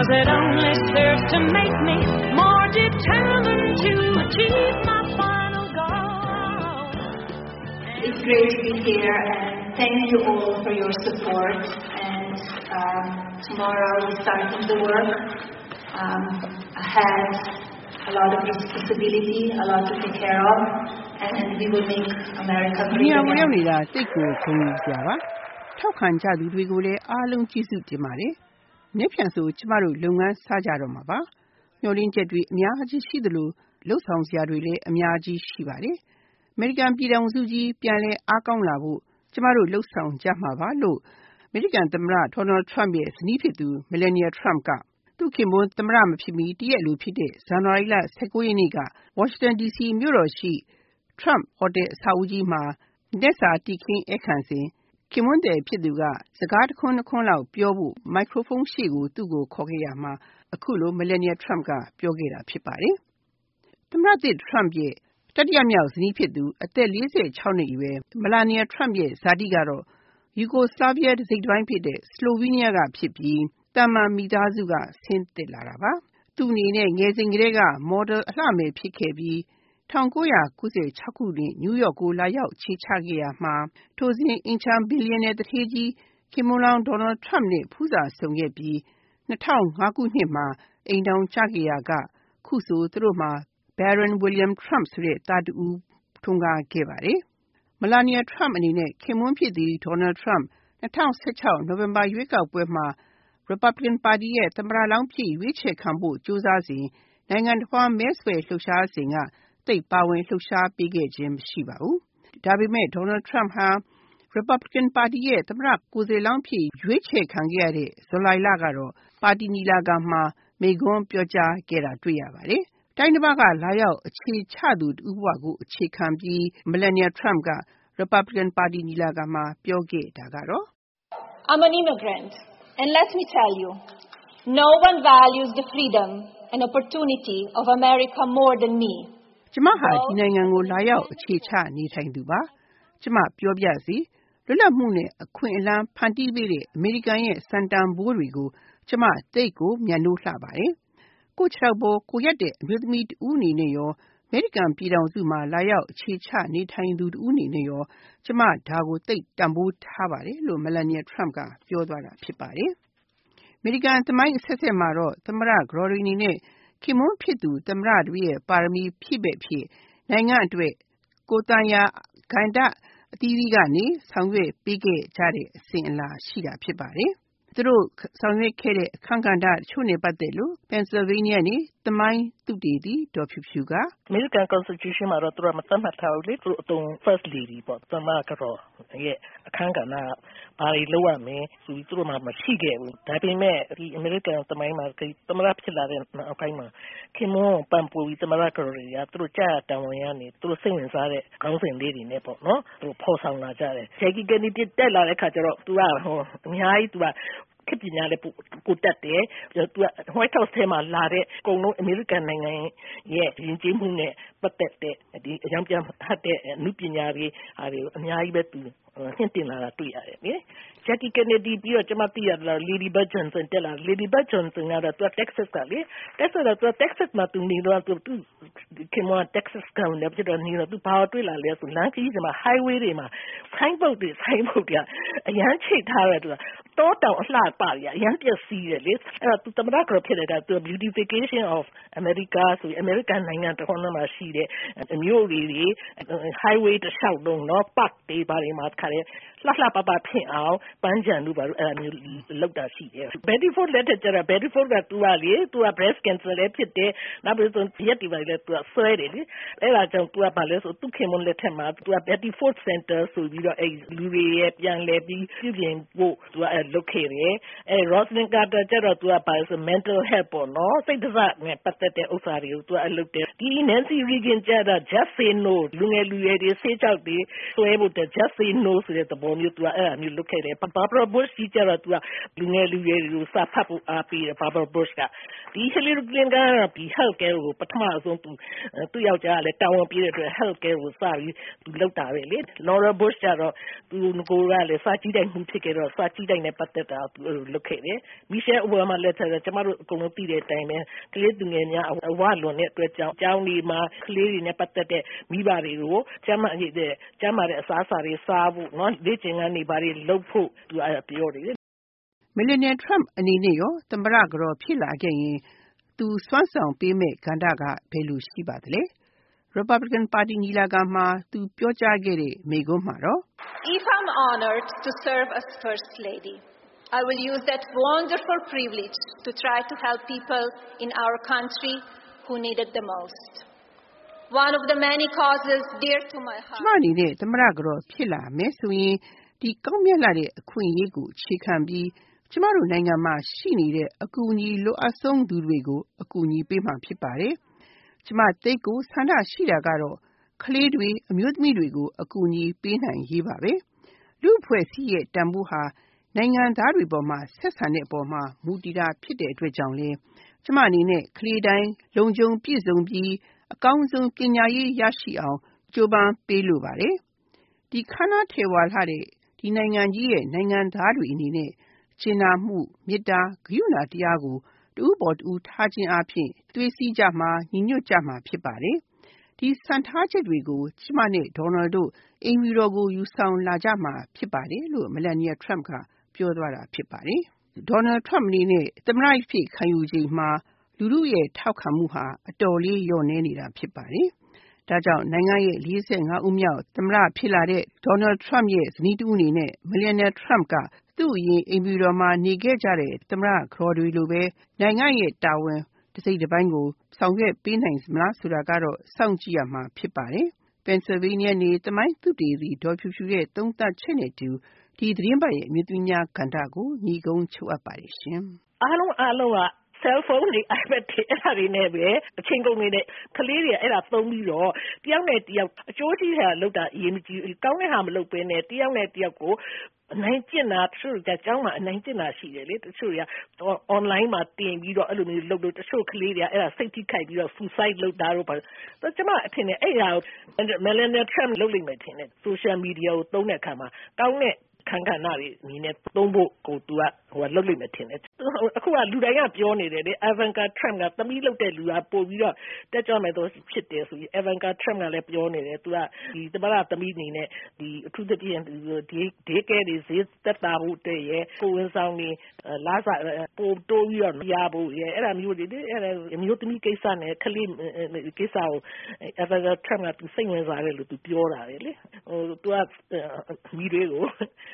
'cause it only serves to make me more determined to achieve my final goal. It's great to be here, and thank you all for your support. And tomorrow we start the work. Ahead, a lot of responsibility, a lot to take care of, and we will make America great again. ဒီရောက်နေတာတိတ်ကိုခုံယူကြပါထောက်ခံကြသူတွေကိုလည်းအားလုံးကျေးဇူးတင်ပါတယ်နေ့ဖြန်ဆိုကျမတို့လုပ်ငန်းစားကြတော့မှာပါမျှော်လင့်ချက်တွေအများကြီးရှိသလိုလှုပ်ဆောင်စရာတွေလည်းအများကြီးရှိပါတယ်အမေရိကန်ပြည်ထောင်စုကြီးပြန်လည်အားကောင်းလာဖို့ကျမတို့လှုပ်ဆောင်ကြမှာပါလို့အမေရိကန်သမ္မတဒေါ်နယ်ထရမ့်ရဲ့ဇနီးဖြစ်သူမီလန်နီယာထရမ့်ကသူခင်ပွန်းသမ္မတမဖြစ်မီတရက်လူဖြစ်တဲ့ဇန်နဝါရီလ19ရက်နေ့ကဝါရှင်တန် DC မြို့တော်ရှိ Trump Hotel အဆောက်အဦကြီးမှာလက်စာတီခင်းအခမ်းစဉ်ခင်ပွန်းတဲ့ဖြစ်သူကစကားတစ်ခွန်းနှစ်ခွန်းလောက်ပြောဖို့မိုက်ခရိုဖုန်းရှေ့ကိုသူ့ကိုခေါ်ခဲ့ရမှာအခုလိုမီလန်နီယာထရမ့်ကပြောခဲ့တာဖြစ်ပါတယ်သမ္မတသစ်ထရမ့်ရဲ့တတိယမြောက်ဇနီးဖြစ်သူအသက်46နှစ်အရွယ်မလာနီယာထရမ့်ရဲ့ဇာတိကတော့ယူဂိုစလာဗီးယားတစိတ်တစ်ပိုင်းဖြစ်တဲ့စလိုဗီးနီးယားကဖြစ်ပြီးတာမန်မိသားစုကဆင်းသက်လာတာပါသူအနေနဲ့ငယ်စဉ်ကတည်းကမော်ဒယ်အလှမယ်ဖြစ်ခဲ့ပြီး1996ခုနှစ်နယူးယောက်ကိုလာရောက်ခြေချခဲ့ရမှာထိုစဉ်အင်ချမ်ဘီလီယံနယ်တထေးကြီးခင်ပွန်းလောင်းဒေါ်နယ်ထရမ့်နဲ့ဖူးစာဆုံခဲ့ပြီး2005ခုနှစ်မှာအိမ်ထောင်ကျခဲ့ရကခုဆိုသူတို့မှာ Baron William Trump ဆိုတဲ့သားတူထွန်းကားခဲ့ပါတယ်မလာနီယာထရမ့်အနေနဲ့ခင်ပွန်းဖြစ်သူဒေါ်နယ်ထရမ့်2016နိုဝင်ဘာရွေးကောက်ပွဲမှာRepublican Party ရဲ့သမ္မတလောင်းဖြစ်ရွေးချယ်ခံဖို့ကြိုးစားစဉ်နိုင်ငံတော်မှာမဲဆွယ်လှုပ်ရှားစဉ်ကသိပ်ပါဝင်လှုပ်ရှားပေးခဲ့ခြင်းမရှိပါဘူး။ဒါပေမဲ့ဒေါ်နယ်ထရမ့်ဟာ Republican Party ရဲ့သမ္မတကိုယ်စားလှယ်လောင်းဖြစ်ရွေးချယ်ခံခဲ့ရတဲ့ဇူလိုင်လကတော့ပါတီညီလာခံမှာမိန့်ခွန်းပြောကြားခဲ့တာတွေ့ရပါတယ်။တိုင်းတစ်ပါးကလာရောက်အခြေချသူတူဘဝကိုအခြေခံပြီးမီလန်နီယာထရမ့်က Republican Party ညီလာခံမှာပြောခဲ့တာကတော့ I'm an immigrant. And let me tell you, no one values the freedom and opportunity of America more than me. ကျမဟာဒီနိုင်ငံကိုလာရောက်အခြေချနေထိုင်သူပါကျမပြောပြစီလွတ်လပ်မှုနဲ့အခွင့်အလမ်းဖန်တီးပေးတဲ့အမေရိကန်ရဲ့စံတန်ဖိုးတွေကိုကျမသိကိုမြတ်နိုးလှပါတယ်ကိုချောက်ပေါ်ကိုရက်တဲ့အမျိုးသမီးတူအနေနဲ့ရောအမေရိကန်ပြည်ထောင်စုမှာလာရောက်အခြေချနေထိုင်သူတူအနေနဲ့ရောကျမဒါကိုသိတန်ဖိုးထားပါတယ်လို့မလာနီယာထရမ့်ကပြောသွားတာဖြစ်ပါတယ်အမေရိကန်သမိုင်းအဆက်ဆက်မှာတော့သမ္မတဂရော်ရီနီနဲ့ခင်မွန်းဖြစ်သူသမ္မတတို့ရဲ့ပါရမီဖြည့်ပဲ့ဖြစ်နိုင်ငံအတွက်ကိုတန်ရာဂန္ဓအသီးသီးကနေဆောင်ရွက်ပေးခဲ့ကြတဲ့အစဉ်အလာရှိတာဖြစ်ပါတယ်သူတို့ဆောင်ရွက်ခဲ့တဲ့အခမ်းကဏ္ဍတချို့နဲ့ပတ်သက်လို့ Pennsylvania နေသမိုင်းသုတေသီဒေါ်ဖြူဖြူက American Constitution မှာတော့သူကမသတ်မှတ်ထားဘူးလေသူအတုံး First Lady ပေါ့သမ္မတကတော့ရဲ့အခမ်းကဏ္ဍဘာတွေလုပ်ရမလဲဆိုပြီးသူတို့မှမရှိခဲ့ဘူးဒါပေမဲ့ဒီ American သမိုင်းမှာသမ္မတဖြစ်လာတဲ့နောက်ပိုင်းမှာခင်မွန်းပန်ပူပြီးသမ္မတကတော်တွေကသူတို့ကြားတာဝန်ရနေသူတို့စိတ်ဝင်စားတဲ့ခေါင်းစဉ်လေးတွေနဲ့ပေါ့နော်သူဖော်ဆောင်လာကြတယ် Jackie Kennedy တက်လာတဲ့ခါကျတော့သူကအများကြီးသူကခေတ်ပညာလည်းပိုတက်တယ်သူက White House ထဲမှာလာတဲ့အကုန်လုံးအမေရိကန်နိုင်ငံရဲ့ယဉ်ကျေးမှုနဲ့ပတ်သက်တဲ့ဒီအကြောင်းပြန်ဟတ်တဲ့အမှုပညာတွေဟာတွေအများကြီးပဲသူဟင့်တင်လာတာတွေ့ရတယ်လေ Jackie Kennedy ပြီးတော့ကျွန်မသိရတယ် Lady Bird Johnson တက်လာ Lady Bird Johnson ကတော့သူက Texas ကလေ Texas မှာသူနေတော့သူခင်မွန်း Texas ကလည်းဖြစ်တော့နေတော့သူဘာတွေ့လာလဲဆိုလမ်းကြီးတွေမှာ highway တွေမှာ signboard တွေအရန်ချိတ်ထားတယ်သူကတောတောင်အလှပရအရန်ပျက်စီးတယ်လေအဲ့တော့သူသမ္မတကဖြစ်တဲ့ကသူ beautification of America ဆိုပြီး American နိုင်ငံတစ်ခုလုံးမှာရှိတဲ့မြို့တွေ highway တစ်လျှောက်လုံးเนาะ park တွေဘာတွေမှာခါတယ်လှပဖြစ်အောင်ပန်းချံတို့ဘာလို့အဲ့ဒါမျိုးလောက်တာရှိတယ် Betty Ford လက်ထက်ကျတော့ Betty Ford ကသူက breast cancer လည်းဖြစ်တယ်နောက်ပြီးဆိုရက်တွေပါလေသူကဆွဲတယ်လေအဲ့ဒါကြောင့်သူကဘာလဲဆိုသူခင်မွန်းလက်ထက်မှာသူက Betty Ford Center ဆိုပြီးတော့အဲ့လူတွေရဲ့ပြန်လဲပြီးပြုပြင်ဖို့သူကအဲ့လုပ်ခဲ့တယ်အဲ့ Rosalynn Carter ကျတော့သူကဘာလဲဆို mental health ပေါ့နော်စိတ်ဒဇနဲ့ပတ်သက်တဲ့ဥစ္စာတွေကိုသူကလုပ်တယ်ဒီ Nancy Reagan ကျတော့ just say no လူငယ်တွေဆေးကြောက်တွေဆွဲဖို့ just say no ဆိုတဲ့သဘောမျိုးသူကအဲ့ဒါမျိုးလုပ်ခဲ့တယ် Barbara Bush ကြီးကြတော့သူကလူငယ်တွေကိုစာဖတ်ဖို့အားပေးတယ် Barbara Bush ကဒီ Hillary Clinton ကတော့ဒီ health care ကိုပထမဆုံးသူယောက်ျားကလည်းတာဝန်ပေးတဲ့အတွက် health care ကိုစပြီးသူလုပ်တာပဲလေ Laura Bush ကျတော့သူကိုကလည်းစာကြည့်တိုင်းမှုဖြစ်ခဲ့တော့စာကြည့်တိုင်းနဲ့ပတ်သက်တာသူလုပ်ခဲ့တယ် Michelle Obama လက်ထက်ကကျမတို့အကုန်လုံးသိတဲ့အတိုင်းပဲကလေးသူငယ်များအဝလွန်တဲ့အတွက်ကြောင့်ကျောင်းဒီမှာကလေးတွေနဲ့ပတ်သက်တဲ့မိဘတွေကိုကျမတဲ့အစားအစာတွေစားဖို့เนาะလေ့ကျင့်ခန်းတွေဘာတွေလုပ်ဖို့သူပြောတယ် Melania Trump အနေနဲ့ရောသမ္မတကတော့ဖြစ်လာခဲ့ရင်သူစွမ်းဆောင်ပေးမဲ့ကဏ္ဍကဘယ်လိုရှိပါသလဲ Republican Party ညီလာခံမှာသူပြောကြားခဲ့တဲ့မိန့်ခွန်းမှာတော့ If I'm honored to serve as First Lady, I will use that wonderful privilege to try to help people in our country who need it the most. One of the many causes dear to my heart. ကျမအနေနဲ့သမ္မတကတော့ဖြစ်လာမယ်ဆိုရင်ဒီကောင်းမြတ်လာတဲ့အခွင့်အရေးကိုအခြေခံပြီးကျမတို့နိုင်ငံမှာရှိနေတဲ့အကူအညီလိုအပ်ဆုံးသူတွေကိုအကူအညီပေးမှာဖြစ်ပါတယ်။ကျမသိကိုဆန္ဒရှိတာကတော့ကလေးတွေအမျိုးသမီးတွေကိုအကူအညီပေးနိုင်ရေးပါပဲ။လူအဖွဲ့အစည်းရဲ့တန်ဖိုးဟာနိုင်ငံသားတွေပေါ်မှာဆက်ဆံတဲ့အပေါ်မှာမူတည်တာဖြစ်တဲ့အတွက်ကြောင့်လေကျမအနေနဲ့ကလေးတိုင်းလုံခြုံပြည့်စုံပြီးအကောင်းဆုံးပညာရေးရရှိအောင်ကြိုးပမ်းပေးလိုပါတယ်။ဒီခန္ဓာထေဝါလှတဲ့ဒီနိုင်ငံကြီးရဲ့နိုင်ငံသားတွေအနေနဲ့ကျင်နာမှုမေတ္တာဂရုဏာတရားကိုတူပေါ်တူထားခြင်းအပြင်သွေးစည်းကြမှာညီညွတ်ကြမှာဖြစ်ပါတယ်။ဒီစံထားချက်တွေကိုကျမနဲ့ဒေါ်နယ်တို့အိမ်ဖြူတော်ကိုယူဆောင်လာကြမှာဖြစ်ပါတယ်လို့ Melania Trump ကပြောသွားတာဖြစ်ပါတယ်။ Donald Trump အနေနဲ့သမ္မတဖြစ်ခံယူချိန်မှာလူထုရဲ့ထောက်ခံမှုဟာအတော်လေးလျော့နည်းနေတာဖြစ်ပါတယ်။ဒါကြောင့်နိုင်ငံရဲ့45ဦးမြောက်သမ္မတဖြစ်လာတဲ့ Donald Trump ရဲ့ဇနီးတူအနေနဲ့ Melania Trump ကသူ့အရင်အိမ်ဖြူတော်မှာနေခဲ့ကြတဲ့သမ္မတကတော်တွေလိုပဲနိုင်ငံရဲ့တာဝန်တစ်စိတ်တစ်ပိုင်းကိုဆောင်ရွက်ပေးနိုင်မလားဆိုတာကတော့စောင့်ကြည့်ရမှာဖြစ်ပါတယ်။ Pennsylvania နေသမိုင်းသုတေသီဒေါ်ဖြူဖြူရဲ့သုံးသပ်ချက်နဲ့တူဒီသတင်းပတ်ရဲ့အမျိုးသမီးများကဏ္ဍကိုညီကုန်းချုပ်အပ်ပါတယ်ရှင်။အားလုံးက cell phone တွေ iPad တွေအဲ့ဒါတွေနဲ့ပဲအချိန်ကုန်နေတဲ့ကလေးတွေအဲ့ဒါသုံးပြီးတော့တယောက်နဲ့တယောက်အကျိုးရှိတာလုပ်တာအရေးမကြီးကောင်းတဲ့ဟာမလုပ်ဘဲနဲ့တယောက်နဲ့တယောက်ကိုအနိုင်ကျင့်တာတချို့ကကျောင်းမှာအနိုင်ကျင့်တာရှိတယ်လေတချို့က online မှာတင်ပြီးတော့အဲ့လိုမျိုးလုပ်လို့တချို့ကလေးတွေကအဲ့ဒါစိတ်ထိခိုက်ပြီးတော့ suicide လုပ်တာတော့ကျမအထင်နဲ့အဲ့ဒါကို Melania Trump လုပ်လိမ့်မယ်ထင်တယ် social media ကိုသုံးတဲ့အခါမှာကောင်းတဲ့ခန်းကဏ္ဍတွေအနေနဲ့သုံးဖို့ကိုသူကလုပ်လိမ့်မယ်ထင်တယ်အခုကလူတိုင်းကပြောနေတယ်လေ Ivanka Trump ကသမီးလုပ်တဲ့လူကပို့ပြီးတော့တက်ကြွမယ်တော့ဖြစ်တယ်ဆိုပြီး Ivanka Trump ကလည်းပြောနေတယ်သူကဒီသမ္မတသမီးအနေနဲ့ဒီအထူးသဖြင့်ဒီကဲတွေဈေးသက်သာဖို့တည်းရဲ့ကိုဝန်ဆောင်နေလာစားပို့တိုးပြီးတော့ရဖို့ရဲ့အဲ့ဒါမျိုးတွေအဲ့ဒါမျိုးသမီးကိစ္စနဲ့ခလေးကိစ္စကို Ivanka Trump ကသူစိတ်ဝင်စားတယ်လို့သူပြောတာလေသူကမိတွေကို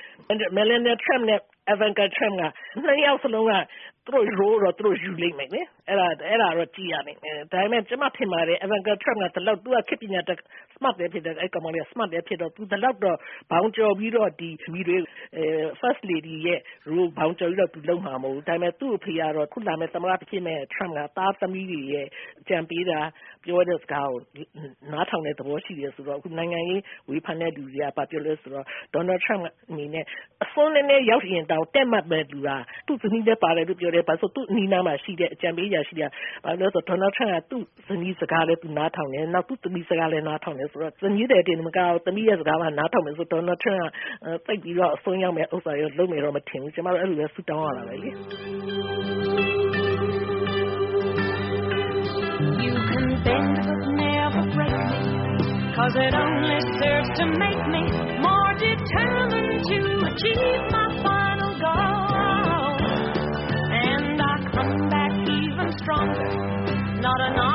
Melania Trump နဲ့ Ivanka Trump ကနှစ်ယောက်စလုံးကသူတို့ယူလိမ့်မယ်လေအဲ့ဒါတော့ကြည့်ရနိုင်တယ်ဒါပေမဲ့ကျမထင်ပါတယ် Ivanka Trump ကတလောက်သူကခေတ်ပညာတတ် smart လည်းဖြစ်တယ်အဲ့ကောင်မလေး smart လည်းဖြစ်တော့သူတလောက်တော့ဘောင်ကျော်ပြီးတော့ဒီမိတွေfirst lady ရဲ့ role ဘောင်ကျော်ပြီးတော့သူလုံးမှာမဟုတ်ဘူးဒါပေမဲ့သူ့အဖေကတော့ခုလာမဲ့သမ္မတဖြစ်မဲ့ Trump ကသားသမီးတွေရဲ့ကြံပေးတာပြောတဲ့စကားကိုနားထောင်တဲ့သဘောရှိတယ်ဆိုတော့အခုနိုင်ငံရေးဝေဖန်တဲ့လူတွေကဘာပြောလဲဆိုတော့ Donald Trump အနေနဲ့အစွန်းနဲ့ရောက်ရင်တောင်တက်မှတ်မဲ့လူကသူ့ဇနီးနဲ့ပါတယ်လို့ပြောတယ်ဘာလို့သူ့အနီးနားမှာရှိတဲ့အကြံပေးရရှိတယ်ဘာလို့လဲဆိုတော့ Donald Trump ကသူ့ဇနီးစကားလည်းသူနားထောင်တယ်နောက်သူ့သမီးစကားလည်းနားထောင်တယ်ဆိုတော့ဇနီးတဲ့တင်မကောက်သမီးရဲ့စကားကနားထောင်မယ်ဆိုတော့ Donald Trump ကသိပြီးတော့အစွန်းရောက်မဲ့ဥစ္စာရောလုံးမယ်တော့မထင်ဘူးကျမတို့အဲ့လိုပဲဆူတောင်းရတာပဲလေ You can bend but never break me, 'cause it only serves to make me more determined to achieve my final goal. And I come back even stronger, not an